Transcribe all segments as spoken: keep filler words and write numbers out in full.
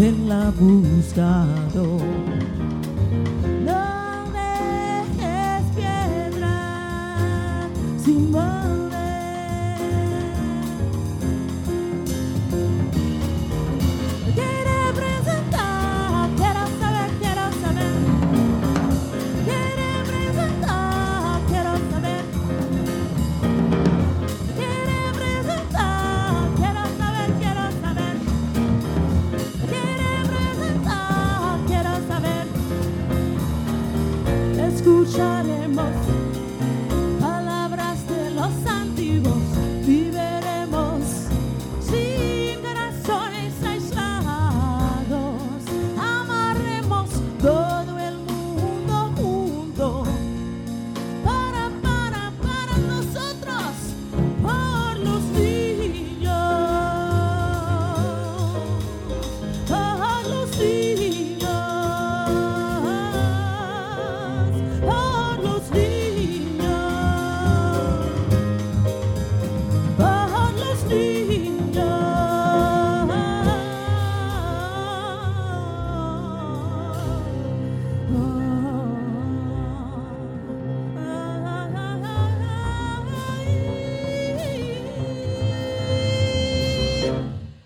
Él la ha buscado. No dejes piedra sin mover. Quiere presentar, quiero saber, quiero saber. Quiere presentar, quiero saber. Quiere presentar, quiero saber, quiero saber. Quiere presentar, quiero saber. Escucharemos palabras de los antiguos, viviremos sin corazones aislados, amarremos todo el mundo junto, para, para, para nosotros, por los niños, por los niños, por los niños, por los niños.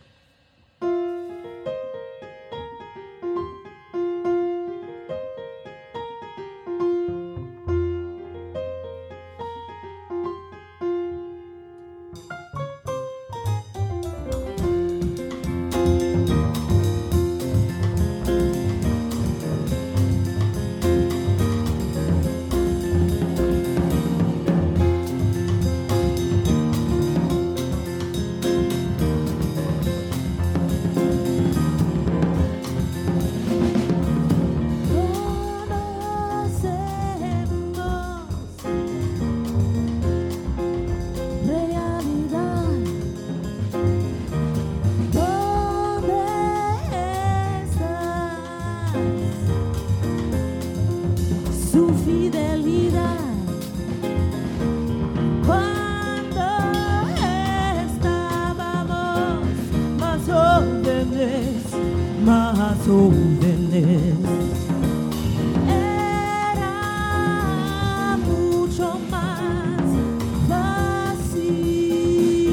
Su fidelidad cuando estábamos más jóvenes, más jóvenes, era mucho más fácil.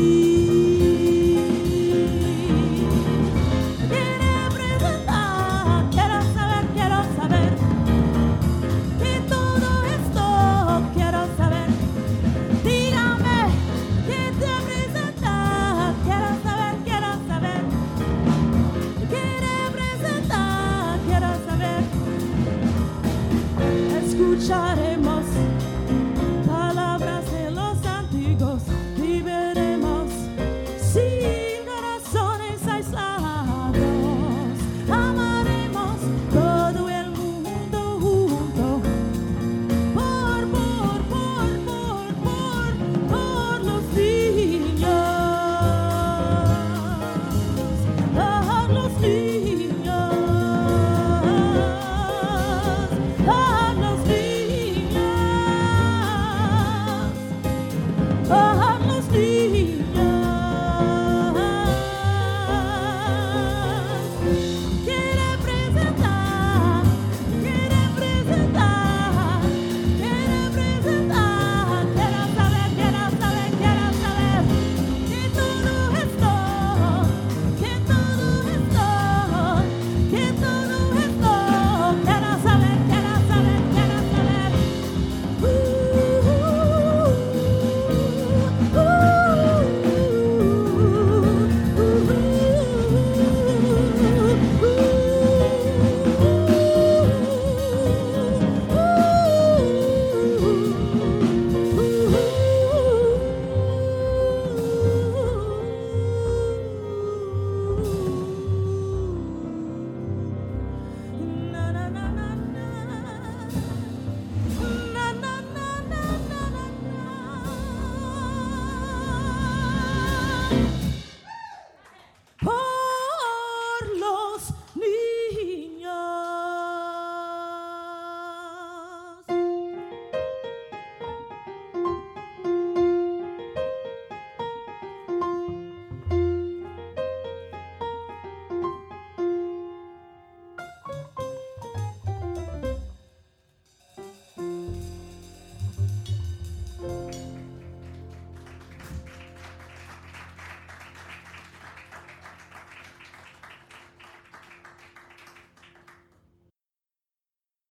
Quiere presentar, quiero saber, quiero saber. Y todo esto quiero saber. Dígame que te presenta. Quiero saber, quiero saber. Quiere presentar, quiero saber. Escucharemos palabras de los antiguos, viviremos sin corazones aislados, amaremos todo el mundo junto, por, por, por, por, por, por los niños, por los niños, por los niños, por los niños. Quiere presentar, quiere presentar, quiere presentar. Quiero saber, quiero saber, quiero saber. Que todo esto, que todo esto, que todo esto. Quiero saber, quiero saber, quiero saber. Uh, uh, uh, na na na na na na na na na na na.